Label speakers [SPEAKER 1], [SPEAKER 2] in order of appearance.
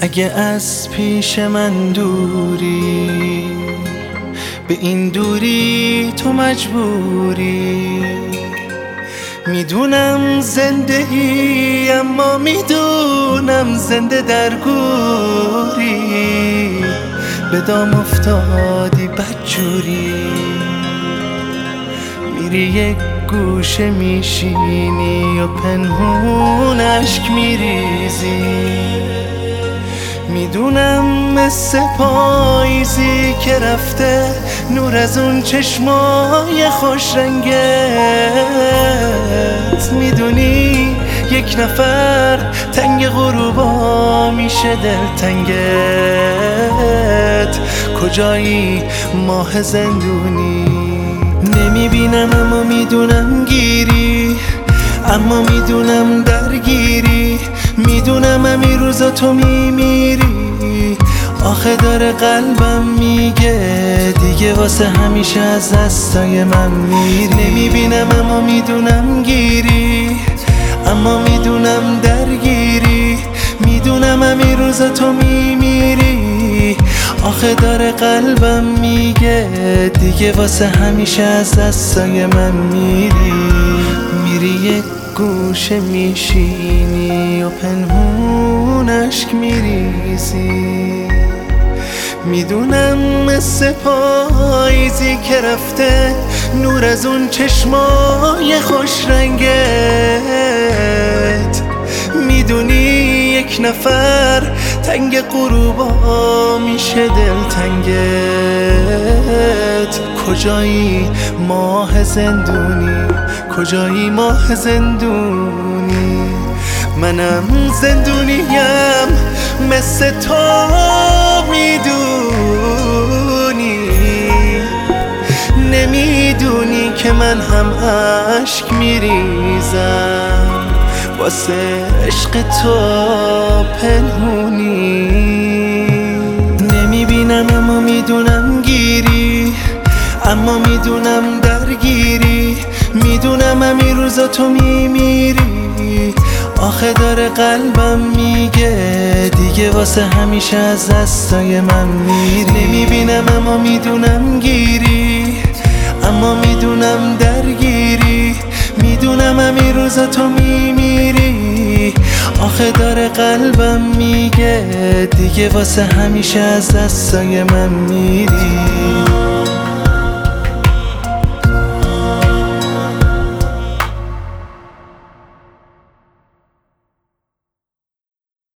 [SPEAKER 1] اگه از پیش من دوری، به این دوری تو مجبوری. میدونم زنده ای اما میدونم زنده در گوری. به دام افتادی بدجوری، میری یک گوشه میشینی و پنهون اشک میریزی. میدونم مثل پاییزی که رفته نور از اون چشمای خوش رنگت. میدونی یک نفر تنگ غروبا میشه دلتنگت. کجایی ماه زندونی؟ نمیبینم اما میدونم گیری، اما میدونم درگیری. میدونم همین روزا تو میمیری. آخه داره قلبم میگه دیگه واسه همیشه از دستای من میری. نمیبینم اما میدونم گیری، اما میدونم درگیری. میدونم همین روزا تو میمیری. آخه داره قلبم میگه دیگه واسه همیشه از دستای من میری. میری یک گوشه میشینی و پنهون اشک میریزی. میدونم مثل پاییزی که رفته نور از اون چشمای خوش رنگت. میدونی یک نفر تنگ غروبا میشه دلتنگت. کجایی ماه زندونی؟ کجایی ماه زندونی؟ منم زندونیم مثل تو میدونی. نمیدونی که من هم اشک میریزم واسه عشق تو پنهونی. نمیبینم اما میدونم گیری، اما میدونم درگیری. میدونم همین روزا تو میمیری. آخه داره قلبم میگه دیگه واسه همیشه از دستای من میری. نمیبینم اما میدونم گیری، اما میدونم درگیری. میدونم همین روزا تو میمیری. آخه داره قلبم میگه دیگه واسه همیشه از دستای من میری.